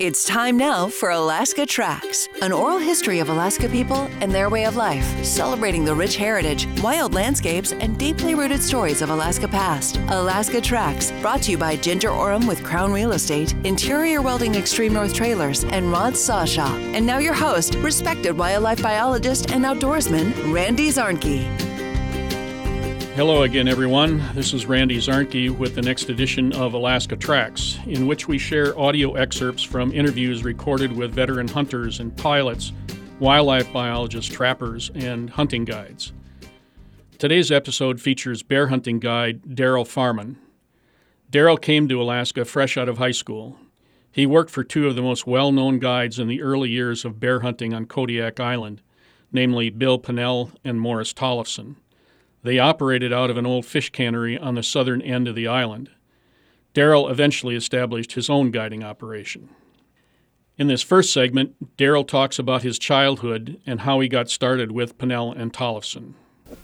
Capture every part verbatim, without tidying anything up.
It's time now for Alaska Tracks, an oral history of Alaska people and their way of life, celebrating the rich heritage, wild landscapes, and deeply rooted stories of Alaska past. Alaska Tracks, brought to you by Ginger Orem with Crown Real Estate, Interior Welding Extreme North Trailers, and Rod's Saw Shop. And now your host, respected wildlife biologist and outdoorsman, Randy Zarnke. Hello again, everyone. This is Randy Zarnke with the next edition of Alaska Tracks, in which we share audio excerpts from interviews recorded with veteran hunters and pilots, wildlife biologists, trappers, and hunting guides. Today's episode features bear hunting guide Daryl Farman. Daryl came to Alaska fresh out of high school. He worked for two of the most well-known guides in the early years of bear hunting on Kodiak Island, namely Bill Pinnell and Morris Tollefson. They operated out of an old fish cannery on the southern end of the island. Daryl eventually established his own guiding operation. In this first segment, Daryl talks about his childhood and how he got started with Pinnell and Tollefson.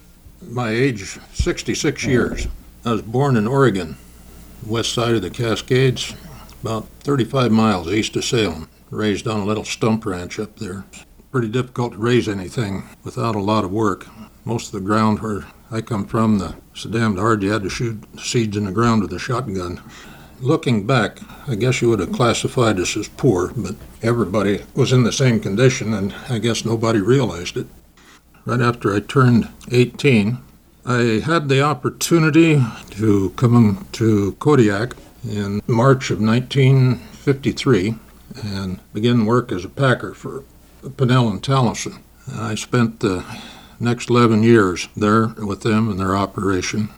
My age, sixty-six years. I was born in Oregon, west side of the Cascades, about thirty-five miles east of Salem. Raised on a little stump ranch up there. Pretty difficult to raise anything without a lot of work. Most of the ground where I come from, the, so damned hard you had to shoot seeds in the ground with a shotgun. Looking back, I guess you would have classified us as poor, but everybody was in the same condition, and I guess nobody realized it. Right after I turned eighteen, I had the opportunity to come to Kodiak in March of nineteen fifty-three and begin work as a packer for Pinnell and Tollefson. I spent the next eleven years there with them and their operation.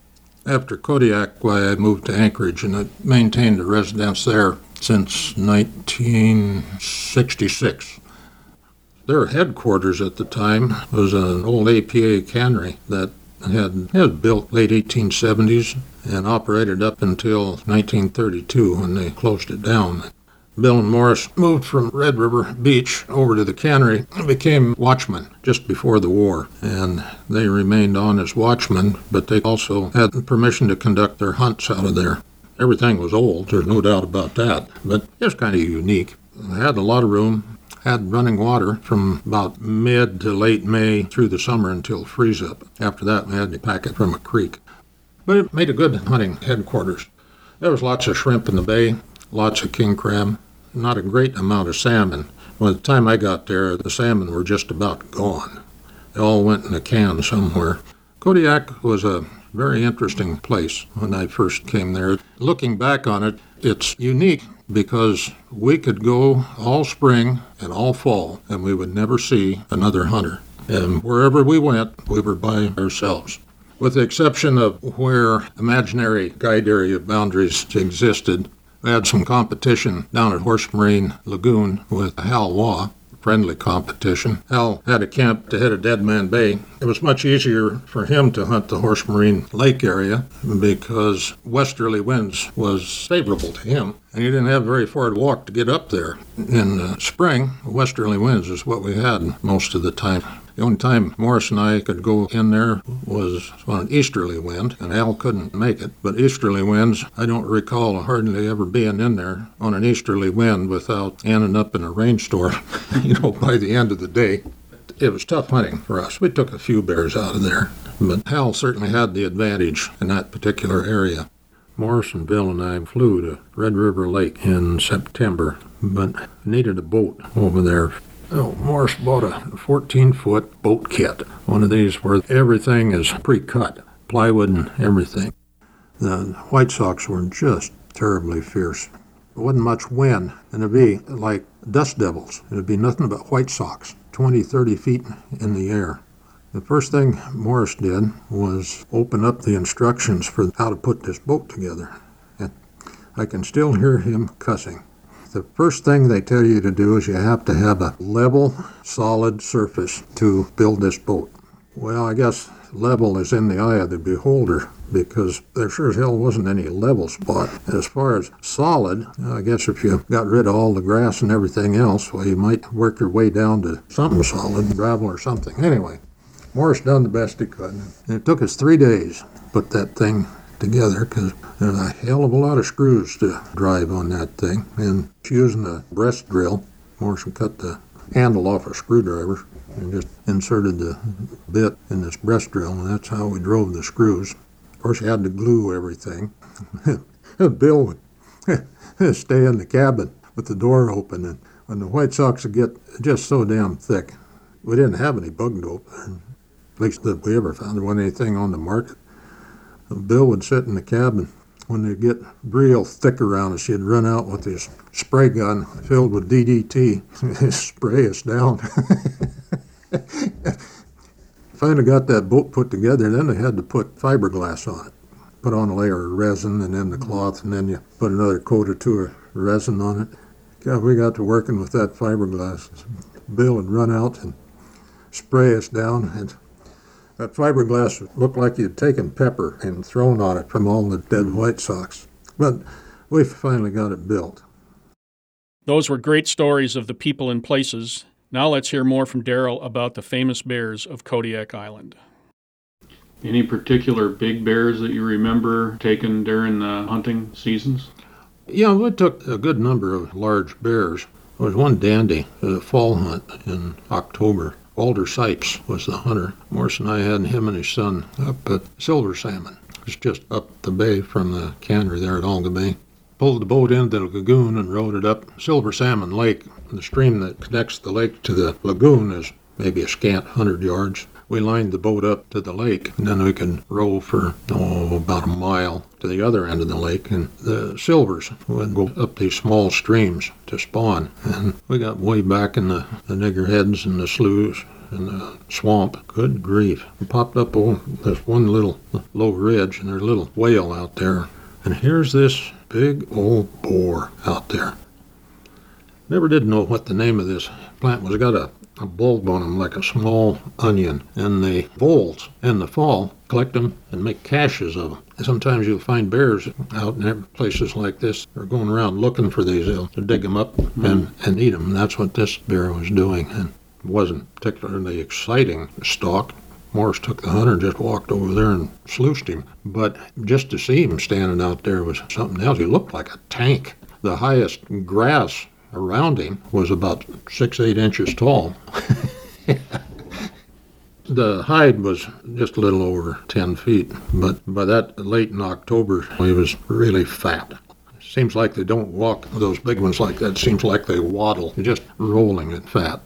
After Kodiak, why I moved to Anchorage, and I maintained a residence there since nineteen sixty-six. Their headquarters at the time was an old A P A cannery that had, had built late eighteen seventies and operated up until nineteen thirty-two when they closed it down. Bill and Morris moved from Red River Beach over to the cannery and became watchmen just before the war. And they remained on as watchmen, but they also had permission to conduct their hunts out of there. Everything was old, there's no doubt about that, but it was kind of unique. They had a lot of room, had running water from about mid to late May through the summer until freeze up. After that, we had to pack it from a creek. But it made a good hunting headquarters. There was lots of shrimp in the bay, lots of king crab. Not a great amount of salmon. By the time I got there, the salmon were just about gone. They all went in a can somewhere. Kodiak was a very interesting place when I first came there. Looking back on it, it's unique because we could go all spring and all fall, and we would never see another hunter. And wherever we went, we were by ourselves. With the exception of where imaginary guide area boundaries existed, we had some competition down at Horse Marine Lagoon with Hal Waugh, friendly competition. Hal had a camp to head of Dead Man Bay. It was much easier for him to hunt the Horse Marine Lake area because westerly winds was favorable to him, and he didn't have a very far to walk to get up there. In the spring, westerly winds is what we had most of the time. The only time Morris and I could go in there was on an easterly wind, and Al couldn't make it. But easterly winds, I don't recall hardly ever being in there on an easterly wind without ending up in a rainstorm, you know, by the end of the day. It was tough hunting for us. We took a few bears out of there, but Hal certainly had the advantage in that particular area. Morris and Bill and I flew to Red River Lake in September, but needed a boat over there. Oh, Morris bought a fourteen-foot boat kit, one of these where everything is pre-cut, plywood and everything. The White Sox were just terribly fierce. There wasn't much wind, and it'd be like dust devils. It'd be nothing but White Sox, twenty, thirty feet in the air. The first thing Morris did was open up the instructions for how to put this boat together. And I can still hear him cussing. The first thing they tell you to do is you have to have a level, solid surface to build this boat. Well, I guess level is in the eye of the beholder because there sure as hell wasn't any level spot. As far as solid, I guess if you got rid of all the grass and everything else, well, you might work your way down to something solid, gravel or something. Anyway, Morris done the best he could. And it took us three days to put that thing together because there's a hell of a lot of screws to drive on that thing. And she's using a breast drill. Morrison cut the handle off a screwdriver and just inserted the bit in this breast drill, and that's how we drove the screws. Of course, you had to glue everything. Bill would stay in the cabin with the door open, and when the White Sox would get just so damn thick, we didn't have any bug dope, at least that we ever found. There wasn't anything on the market. Bill would sit in the cabin. When they get real thick around us, he'd run out with his spray gun filled with D D T, spray us down. Finally got that boat put together, then they had to put fiberglass on it. Put on a layer of resin and then the cloth, and then you put another coat or two of resin on it. God, we got to working with that fiberglass. Bill would run out and spray us down, and that fiberglass looked like you'd taken pepper and thrown on it from all the dead White Sox. But we finally got it built. Those were great stories of the people and places. Now let's hear more from Darrell about the famous bears of Kodiak Island. Any particular big bears that you remember taken during the hunting seasons? Yeah, we took a good number of large bears. There was one dandy, a fall hunt in October. Walter Sipes was the hunter. Morris and I had him and his son up at Silver Salmon. It's just up the bay from the cannery there at Olga Bay. Pulled the boat into the lagoon and rode it up Silver Salmon Lake. The stream that connects the lake to the lagoon is maybe a scant hundred yards. We lined the boat up to the lake, and then we could row for, oh, about a mile to the other end of the lake. And the silvers would go up these small streams to spawn. And we got way back in the, the niggerheads and the sloughs and the swamp. Good grief. We popped up on this one little low ridge, and there's a little whale out there. And here's this big old boar out there. Never did know what the name of this plant was. It got a a bulb on them like a small onion, and the voles in the fall collect them and make caches of them. Sometimes you'll find bears out in places like this. They're going around looking for these. They'll dig them up and, and eat them. And that's what this bear was doing. And it wasn't particularly exciting stalk. Morris took the hunter and just walked over there and sluiced him. But just to see him standing out there was something else. He looked like a tank. The highest grass around him was about six, eight inches tall. The hide was just a little over ten feet, but by that late in October, he was really fat. Seems like they don't walk, those big ones like that. Seems like they waddle, just rolling in fat.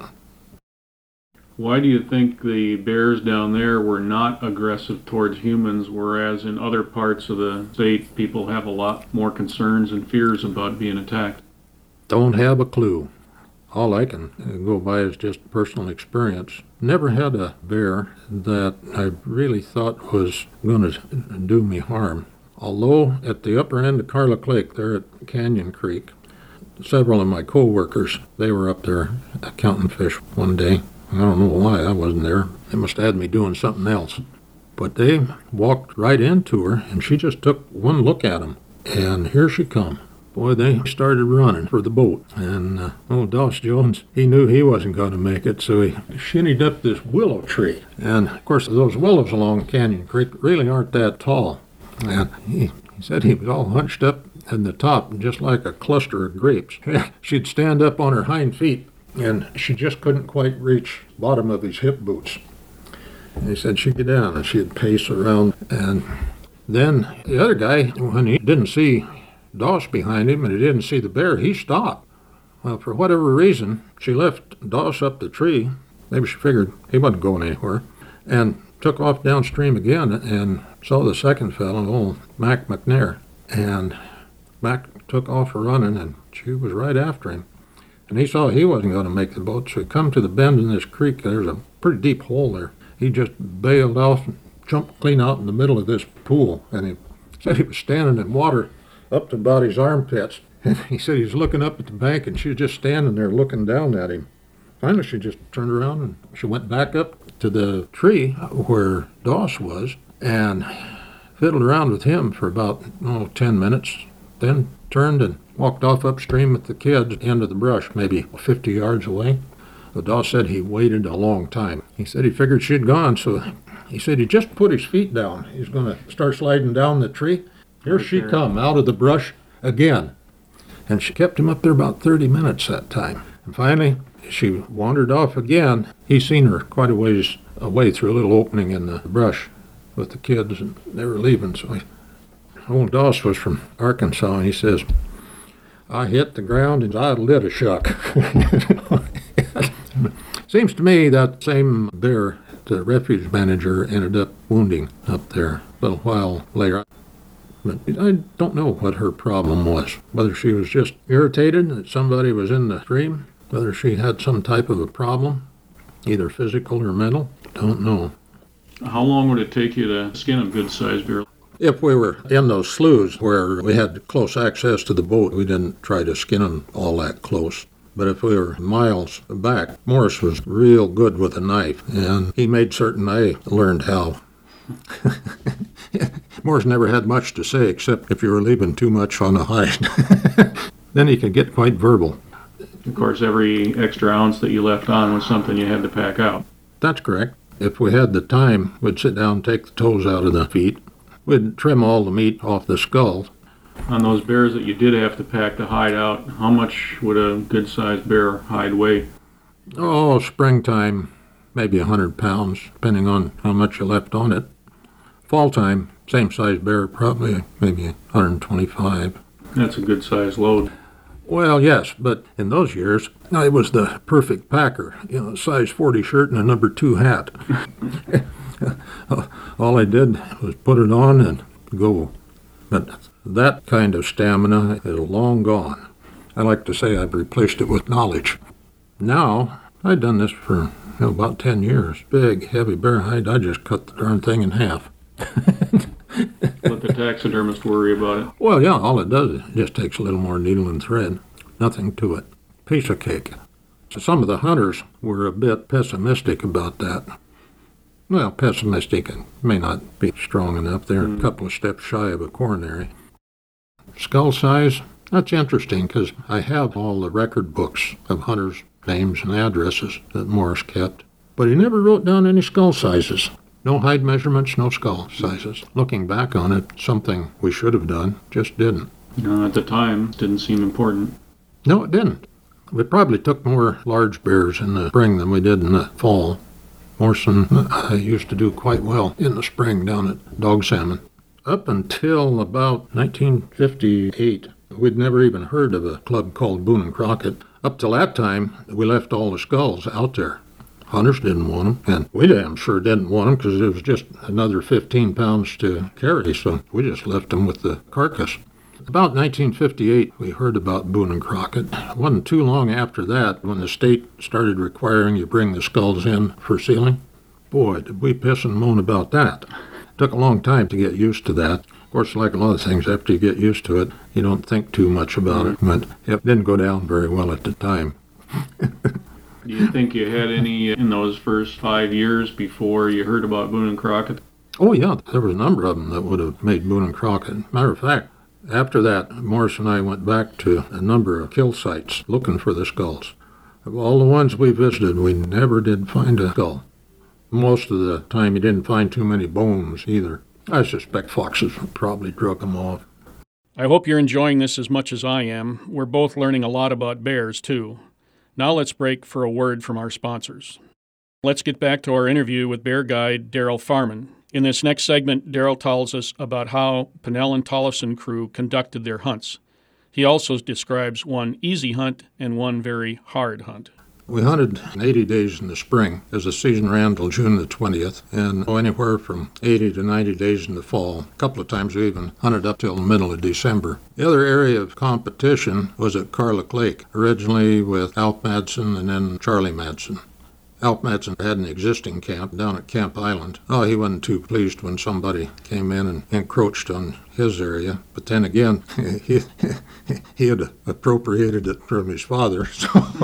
Why do you think the bears down there were not aggressive towards humans, whereas in other parts of the state, people have a lot more concerns and fears about being attacked? Don't have a clue. All I can go by is just personal experience. Never had a bear that I really thought was going to do me harm. Although at the upper end of Carlick Lake, there at Canyon Creek, several of my co-workers, they were up there counting fish one day. I don't know why I wasn't there. They must have had me doing something else. But they walked right into her, and she just took one look at them, and here she come. Boy, they started running for the boat. And uh, old Doss Jones, he knew he wasn't going to make it, so he shinnied up this willow tree. And, of course, those willows along Canyon Creek really aren't that tall. And he, he said he was all hunched up in the top, just like a cluster of grapes. She'd stand up on her hind feet, and she just couldn't quite reach the bottom of his hip boots. And he said she'd get down, and she'd pace around. And then the other guy, when he didn't see Doss behind him and he didn't see the bear, he stopped. Well, for whatever reason, she left Doss up the tree. Maybe she figured he wasn't going anywhere, and took off downstream again and saw the second fellow, old Mac McNair. And Mac took off running, and she was right after him. And he saw he wasn't going to make the boat, so he come to the bend in this creek. There's a pretty deep hole there. He just bailed off and jumped clean out in the middle of this pool. And he said he was standing in water up to about his armpits. And he said he was looking up at the bank, and she was just standing there looking down at him. Finally, she just turned around, and she went back up to the tree where Doss was and fiddled around with him for about, oh, ten minutes, then turned and walked off upstream with the kids into the brush, maybe fifty yards away. But Doss said he waited a long time. He said he figured she'd gone, so He said he just put his feet down. He's going to start sliding down the tree. Here Right she there. come out of the brush again. And she kept him up there about thirty minutes that time. And finally, she wandered off again. He seen her quite a ways away through a little opening in the brush with the kids, and they were leaving. So he, old Doss was from Arkansas, and he says, I hit the ground and I lit a shuck. Seems to me that same bear, the refuge manager, ended up wounding up there a little while later. But I don't know what her problem was, whether she was just irritated that somebody was in the stream, whether she had some type of a problem, either physical or mental, don't know. How long would it take you to skin a good-sized bear? If we were in those sloughs where we had close access to the boat, we didn't try to skin them all that close. But if we were miles back, Morris was real good with a knife, and he made certain I learned how. Morris never had much to say except if you were leaving too much on the hide. Then he could get quite verbal. Of course, every extra ounce that you left on was something you had to pack out. That's correct. If we had the time, we'd sit down and take the toes out of the feet. We'd trim all the meat off the skull. On those bears that you did have to pack the hide out, how much would a good-sized bear hide weigh? Oh, springtime, maybe a hundred pounds, depending on how much you left on it. Fall time, same size bear, probably maybe one hundred twenty-five. That's a good-sized load. Well, yes, but in those years, I was the perfect packer. You know, size forty shirt and a number two hat. All I did was put it on and go. But that kind of stamina is long gone. I like to say I've replaced it with knowledge. Now, I've done this for you know, about ten years. Big, heavy bear hide, I just cut the darn thing in half. Let the taxidermist worry about it. Well, yeah, all it does is it just takes a little more needle and thread. Nothing to it. Piece of cake. So some of the hunters were a bit pessimistic about that. Well, pessimistic may not be strong enough. They're mm. a couple of steps shy of a coronary. Skull size, that's interesting because I have all the record books of hunters' names and addresses that Morris kept, but he never wrote down any skull sizes. No hide measurements, no skull sizes. Looking back on it, something we should have done, just didn't. You know, at the time, it didn't seem important. No, it didn't. We probably took more large bears in the spring than we did in the fall. Morrison I used to do quite well in the spring down at Dog Salmon. Up until about nineteen fifty-eight, we'd never even heard of a club called Boone and Crockett. Up till that time, we left all the skulls out there. Hunters didn't want them, and we damn sure didn't want them because it was just another fifteen pounds to carry, so we just left them with the carcass. About nineteen fifty-eight, we heard about Boone and Crockett. It wasn't too long after that when the state started requiring you bring the skulls in for sealing. Boy, did we piss and moan about that. It took a long time to get used to that. Of course, like a lot of things, after you get used to it, you don't think too much about it, but it didn't go down very well at the time. Do you think you had any in those first five years before you heard about Boone and Crockett? Oh, yeah, there was a number of them that would have made Boone and Crockett. Matter of fact, after that, Morris and I went back to a number of kill sites looking for the skulls. Of all the ones we visited, we never did find a skull. Most of the time, you didn't find too many bones either. I suspect foxes probably drug them off. I hope you're enjoying this as much as I am. We're both learning a lot about bears, too. Now let's break for a word from our sponsors. Let's get back to our interview with bear guide Daryl Farman. In this next segment, Daryl tells us about how Pinnell and Tollefson crew conducted their hunts. He also describes one easy hunt and one very hard hunt. We hunted eighty days in the spring as the season ran till June the twentieth, and anywhere from eighty to ninety days in the fall. A couple of times we even hunted up till the middle of December. The other area of competition was at Carlick Lake, originally with Alf Madsen and then Charlie Madsen. Alf Madsen had an existing camp down at Camp Island. Oh, he wasn't too pleased when somebody came in and encroached on his area. But then again, he, he had appropriated it from his father. So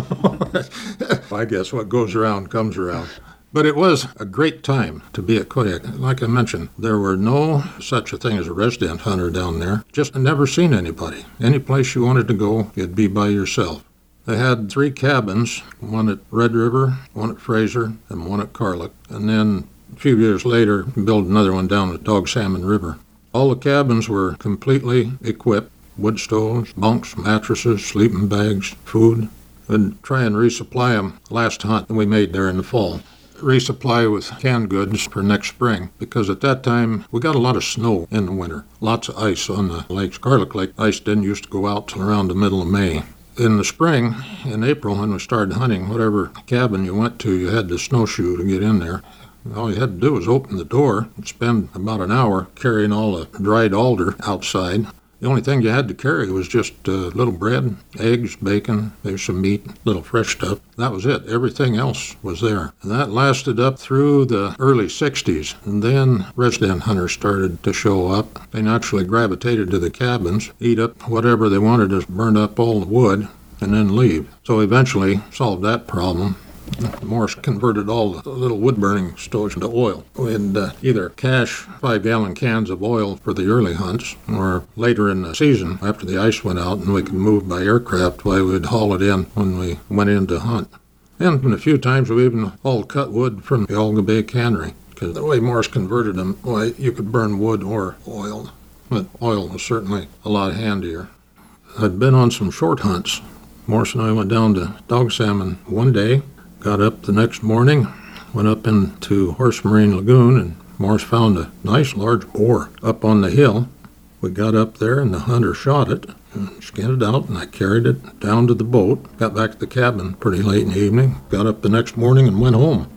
I guess what goes around comes around. But it was a great time to be at Kodiak. Like I mentioned, there were no such a thing as a resident hunter down there. Just never seen anybody. Any place you wanted to go, you'd be by yourself. They had three cabins, one at Red River, one at Fraser, and one at Carlick. And then A few years later, built another one down the Dog Salmon River. All the cabins were completely equipped. Wood stoves, bunks, mattresses, sleeping bags, food. We'd try and resupply them last hunt we made there in the fall. Resupply with canned goods for next spring, because at that time we got a lot of snow in the winter. Lots of ice on the lakes. Garlic Lake ice didn't used to go out till around the middle of May. In the spring, in April, when we started hunting, whatever cabin you went to, you had to snowshoe to get in there. All you had to do was open the door and spend about an hour carrying all the dried alder outside. The only thing you had to carry was just a uh, little bread, eggs, bacon, there's some meat, little fresh stuff. That was it. Everything else was there. And that lasted up through the early sixties. And then resident hunters started to show up. They naturally gravitated to the cabins, eat up whatever they wanted to, burn up all the wood, and then leave. So eventually solved that problem. Morse converted all the little wood-burning stoves into oil. We'd uh, either cache five-gallon cans of oil for the early hunts, or later in the season, after the ice went out and we could move by aircraft, why we'd haul it in when we went in to hunt. And a few times we even hauled cut wood from the Olga Bay cannery, because the way Morse converted them, why you could burn wood or oil. But oil was certainly a lot handier. I'd been on some short hunts. Morse and I went down to Dog Salmon one day. Got up the next morning, went up into Horse Marine Lagoon, and Morse found a nice large boar up on the hill. We got up there, and the hunter shot it, and skinned it out, and I carried it down to the boat. Got back to the cabin pretty late in the evening. Got up the next morning and went home.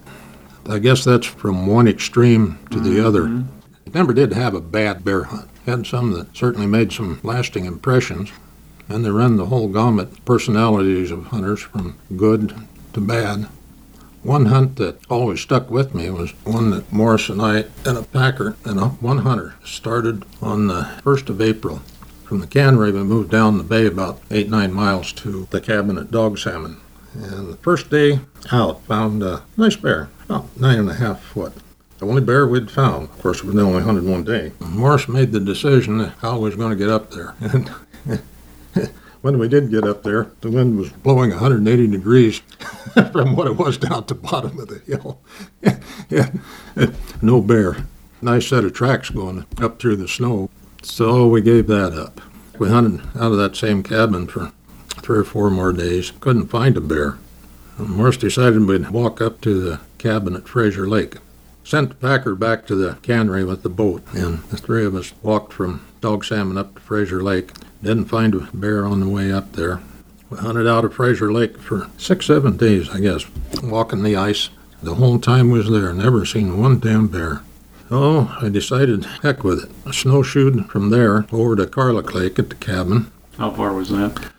I guess that's from one extreme to the mm-hmm. other. I never did have a bad bear hunt. Had some that certainly made some lasting impressions, and they ran the whole gamut personalities of hunters from good to bad. One hunt that always stuck with me was one that Morris and I and a packer and a, one hunter started on the first of April. From the cannery, we moved down the bay about eight, nine miles to the cabin at Dog Salmon. And the first day out, found a nice bear, about nine and a half foot. The only bear we'd found. Of course, it was only one hundred one day. Morris made the decision how he was going to get up there. And when we did get up there, the wind was blowing one hundred eighty degrees from what it was down at the bottom of the hill. Yeah, no bear. Nice set of tracks going up through the snow. So we gave that up. We hunted out of that same cabin for three or four more days. Couldn't find a bear. And Morris decided we'd walk up to the cabin at Fraser Lake. Sent the packer back to the cannery with the boat, and the three of us walked from Dog Salmon up to Fraser Lake. Didn't find a bear on the way up there. We hunted out of Fraser Lake for six, seven days, I guess, walking the ice. The whole time we was there, never seen one damn bear. So I decided, heck with it. I snowshoed from there over to Garlic Lake at the cabin. How far was that?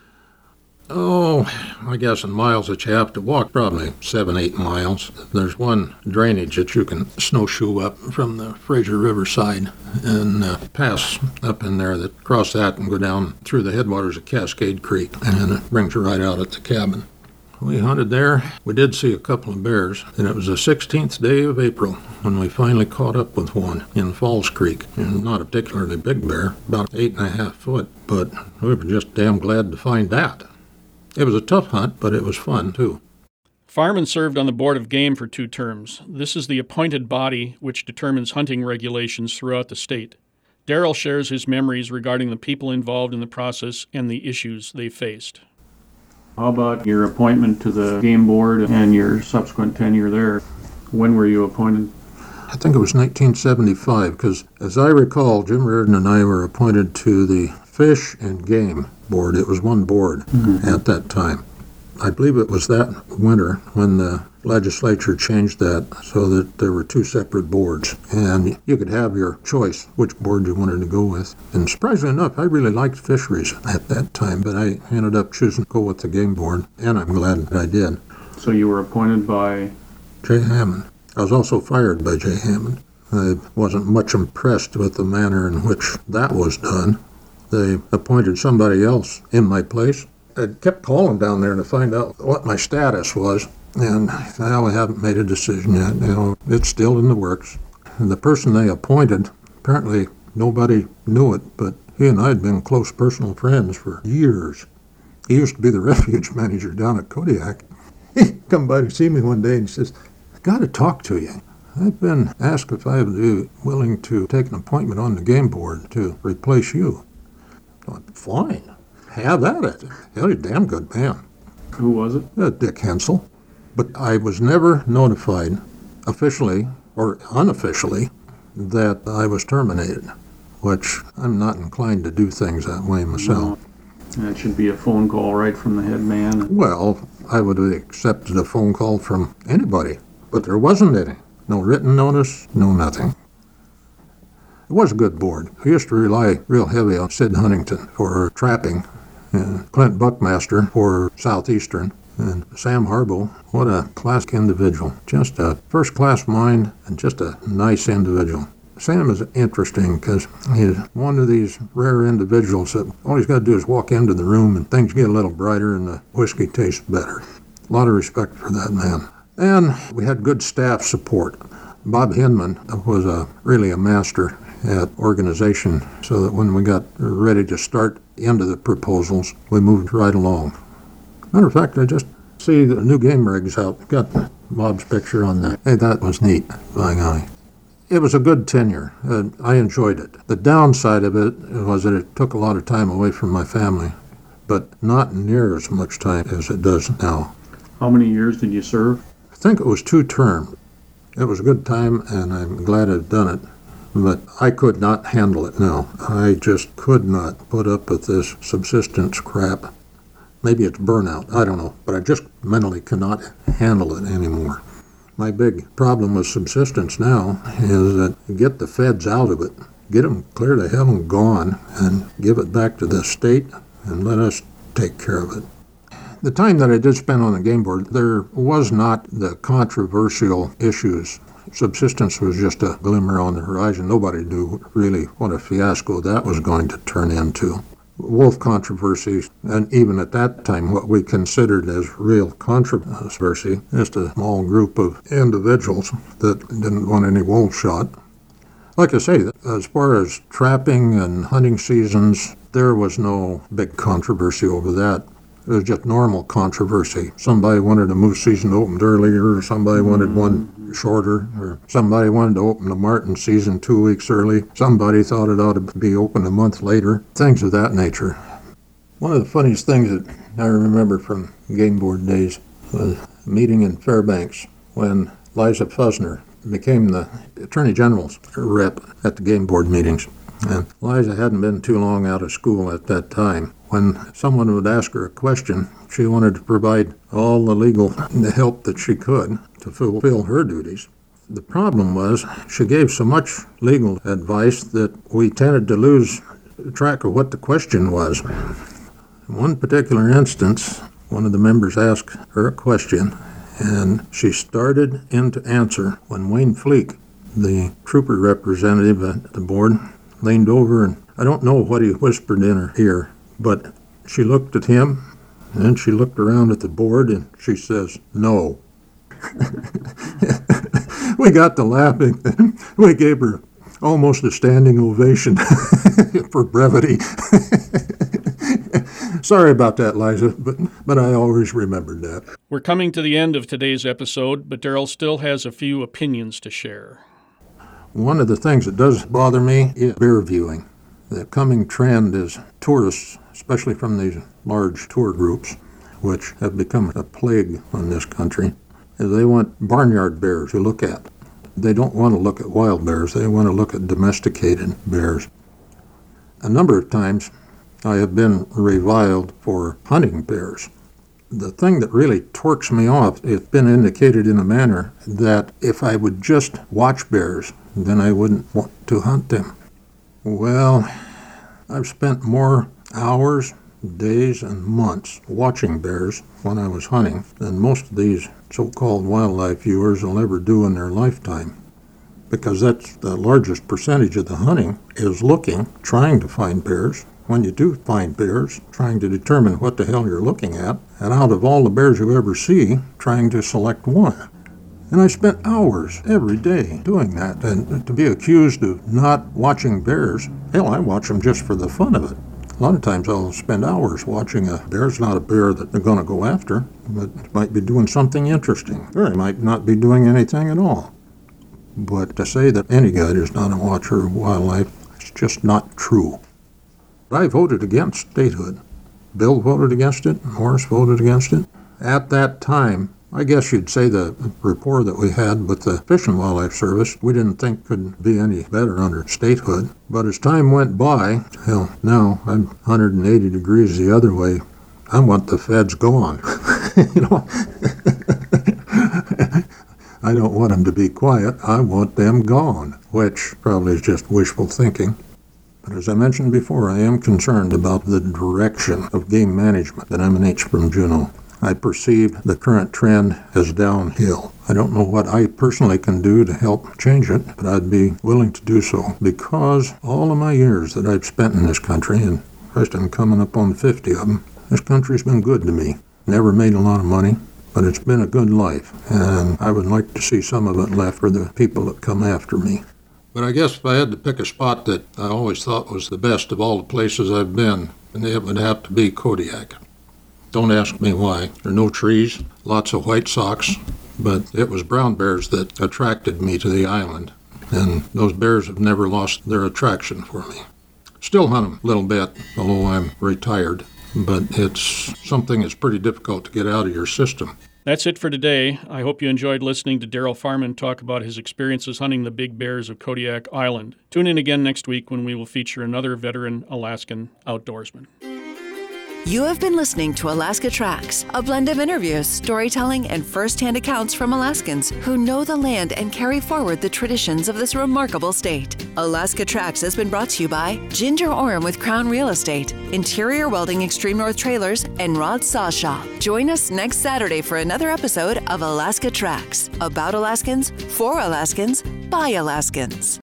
Oh, I guess in miles that you have to walk, probably seven, eight miles. There's one drainage that you can snowshoe up from the Fraser River side and uh, pass up in there that cross that and go down through the headwaters of Cascade Creek, and it brings you right out at the cabin. We hunted there. We did see a couple of bears, and it was the sixteenth day of April when we finally caught up with one in Falls Creek. And not a particularly big bear, about eight and a half foot, but we were just damn glad to find that. It was a tough hunt, but it was fun, too. Farman served on the Board of Game for two terms. This is the appointed body which determines hunting regulations throughout the state. Darrell shares his memories regarding the people involved in the process and the issues they faced. How about your appointment to the Game Board and your subsequent tenure there? When were you appointed? I think it was nineteen seventy-five, because as I recall, Jim Reardon and I were appointed to the Fish and Game Board. It was one board mm-hmm. at that time. I believe it was that winter when the legislature changed that so that there were two separate boards, and you could have your choice which board you wanted to go with. And surprisingly enough, I really liked fisheries at that time, but I ended up choosing to go with the Game Board, and I'm glad that I did. So you were appointed by? Jay Hammond. I was also fired by Jay Hammond. I wasn't much impressed with the manner in which that was done. They appointed somebody else in my place. I kept calling down there to find out what my status was, and now I haven't made a decision yet. You know, it's still in the works. And the person they appointed, apparently nobody knew it, but he and I had been close personal friends for years. He used to be the refuge manager down at Kodiak. He come by to see me one day and he says, "I got to talk to you." I've been asked if I would be willing to take an appointment on the game board to replace you. I thought, fine, have at it. You're a damn good man. Who was it? Uh, Dick Hensel. But I was never notified, officially or unofficially, that I was terminated, which I'm not inclined to do things that way myself. No. That should be a phone call right from the head man. Well, I would have accepted a phone call from anybody, but there wasn't any. No written notice, no nothing. It was a good board. We used to rely real heavy on Sid Huntington for trapping, and Clint Buckmaster for Southeastern, and Sam Harbaugh. What a classic individual. Just a first-class mind and just a nice individual. Sam is interesting because he's one of these rare individuals that all he's got to do is walk into the room and things get a little brighter and the whiskey tastes better. A lot of respect for that man. And we had good staff support. Bob Hinman was a, really a master at organization, so that when we got ready to start into the proposals, we moved right along. Matter of fact, I just see the new game rigs out. Got Bob's picture on that. Hey, that was neat, by golly. It was a good tenure. Uh, I enjoyed it. The downside of it was that it took a lot of time away from my family, but not near as much time as it does now. How many years did you serve? I think it was two terms. It was a good time, and I'm glad I've done it, but I could not handle it now. I just could not put up with this subsistence crap. Maybe it's burnout, I don't know, but I just mentally cannot handle it anymore. My big problem with subsistence now is that get the feds out of it, get them clear to hell and gone, and give it back to the state and let us take care of it. The time that I did spend on the game board, there was not the controversial issues. Subsistence was just a glimmer on the horizon. Nobody knew really what a fiasco that was going to turn into. Wolf controversy, and even at that time what we considered as real controversy, just a small group of individuals that didn't want any wolf shot. Like I say, as far as trapping and hunting seasons, there was no big controversy over that. It was just normal controversy. Somebody wanted a moose season opened earlier, or somebody wanted one shorter, or somebody wanted to open the marten season two weeks early. Somebody thought it ought to be open a month later. Things of that nature. One of the funniest things that I remember from game board days was a meeting in Fairbanks when Liza Fusner became the Attorney General's rep at the game board meetings. And Liza hadn't been too long out of school at that time. When someone would ask her a question, she wanted to provide all the legal help that she could to fulfill her duties. The problem was she gave so much legal advice that we tended to lose track of what the question was. In one particular instance, one of the members asked her a question, and she started in to answer when Wayne Fleek, the trooper representative at the board, leaned over, and I don't know what he whispered in her ear, but she looked at him, and then she looked around at the board, and she says, "No." We got to laughing. We gave her almost a standing ovation for brevity. Sorry about that, Liza, but, but I always remembered that. We're coming to the end of today's episode, but Darrell still has a few opinions to share. One of the things that does bother me is bear viewing. The coming trend is tourists, especially from these large tour groups, which have become a plague on this country. They want barnyard bears to look at. They don't want to look at wild bears. They want to look at domesticated bears. A number of times I have been reviled for hunting bears. The thing that really torques me off, it's been indicated in a manner that if I would just watch bears, then I wouldn't want to hunt them. Well, I've spent more hours, days, and months watching bears when I was hunting than most of these so-called wildlife viewers will ever do in their lifetime, because that's the largest percentage of the hunting is looking, trying to find bears. When you do find bears, trying to determine what the hell you're looking at, and out of all the bears you ever see, trying to select one. And I spent hours every day doing that, and to be accused of not watching bears, hell, I watch them just for the fun of it. A lot of times I'll spend hours watching a bear. It's not a bear that they're going to go after, but it might be doing something interesting, or it might not be doing anything at all. But to say that any guide is not a watcher of wildlife, it's just not true. I voted against statehood. Bill voted against it. Morris voted against it. At that time, I guess you'd say the rapport that we had with the Fish and Wildlife Service, we didn't think could be any better under statehood. But as time went by, hell, now I'm one hundred eighty degrees the other way. I want the feds gone. You know, I don't want them to be quiet. I want them gone, which probably is just wishful thinking. But as I mentioned before, I am concerned about the direction of game management that emanates from Juneau. I perceive the current trend as downhill. I don't know what I personally can do to help change it, but I'd be willing to do so because all of my years that I've spent in this country, and Christ, I'm coming up on fifty of them, this country's been good to me. Never made a lot of money, but it's been a good life, and I would like to see some of it left for the people that come after me. But I guess if I had to pick a spot that I always thought was the best of all the places I've been, it would have to be Kodiak. Don't ask me why. There are no trees, lots of white socks, but it was brown bears that attracted me to the island, and those bears have never lost their attraction for me. Still hunt them a little bit, although I'm retired, but it's something that's pretty difficult to get out of your system. That's it for today. I hope you enjoyed listening to Darrell Farman talk about his experiences hunting the big bears of Kodiak Island. Tune in again next week when we will feature another veteran Alaskan outdoorsman. You have been listening to Alaska Tracks, a blend of interviews, storytelling, and first-hand accounts from Alaskans who know the land and carry forward the traditions of this remarkable state. Alaska Tracks has been brought to you by Ginger Orem with Crown Real Estate, Interior Welding Extreme North Trailers, and Rod Saw Shop. Join us next Saturday for another episode of Alaska Tracks, about Alaskans, for Alaskans, by Alaskans.